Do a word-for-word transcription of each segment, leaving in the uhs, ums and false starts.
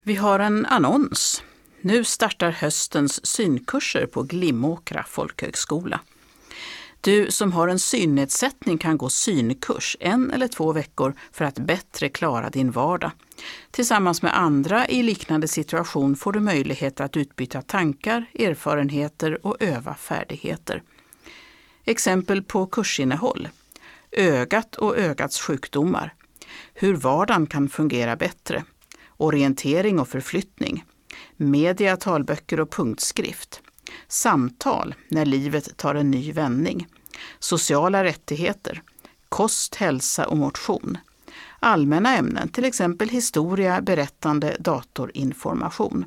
Vi har en annons. Nu startar höstens synkurser på Glimåkra folkhögskola. Du som har en synnedsättning kan gå synkurs en eller två veckor för att bättre klara din vardag. Tillsammans med andra i liknande situation får du möjlighet att utbyta tankar, erfarenheter och öva färdigheter. Exempel på kursinnehåll. Ögat och ögats sjukdomar. Hur vardagen kan fungera bättre. Orientering och förflyttning. Media, talböcker och punktskrift. Samtal när livet tar en ny vändning. Sociala rättigheter. Kost, hälsa och motion. Allmänna ämnen, till exempel historia, berättande, datorinformation.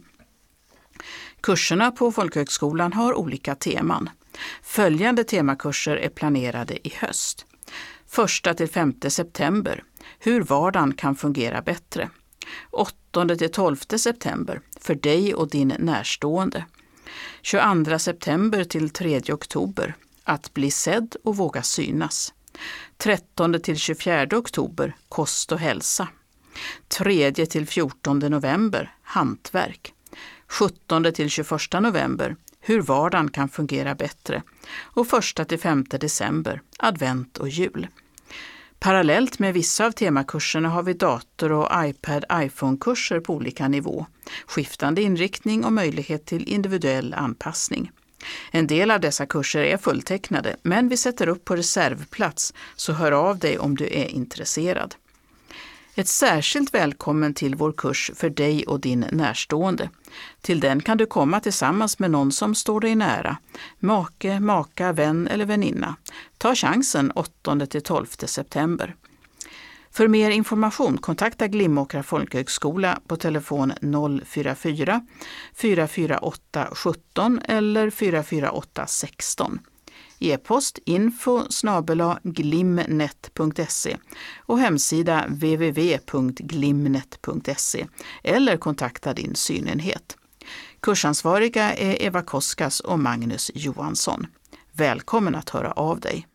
Kurserna på folkhögskolan har olika teman. Följande temakurser är planerade i höst. Första till femte september. Hur vardagen kan fungera bättre. åttonde till tolfte september. För dig och din närstående. tjugoandra september till tredje oktober. Att bli sedd och våga synas. trettonde till tjugofjärde oktober. Kost och hälsa. tredje till fjortonde november. Hantverk. sjuttonde till tjugoförsta november. Hur vardagen kan fungera bättre. Och första till femte december. Advent och jul. Parallellt med vissa av temakurserna har vi dator- och iPad-iPhone-kurser på olika nivå, skiftande inriktning och möjlighet till individuell anpassning. En del av dessa kurser är fulltecknade, men vi sätter upp på reservplats, så hör av dig om du är intresserad. Ett särskilt välkommen till vår kurs för dig och din närstående. Till den kan du komma tillsammans med någon som står dig nära. Make, maka, vän eller väninna. Ta chansen åttonde till tolfte september. För mer information kontakta Glimåkra folkhögskola på telefon noll fyra fyra, fyra fyra åtta sjutton eller fyra fyra åtta sexton. E-post info snabel-a glimnet punkt se och hemsida w w w punkt glimnet punkt se eller kontakta din synenhet. Kursansvariga är Eva Koskas och Magnus Johansson. Välkommen att höra av dig.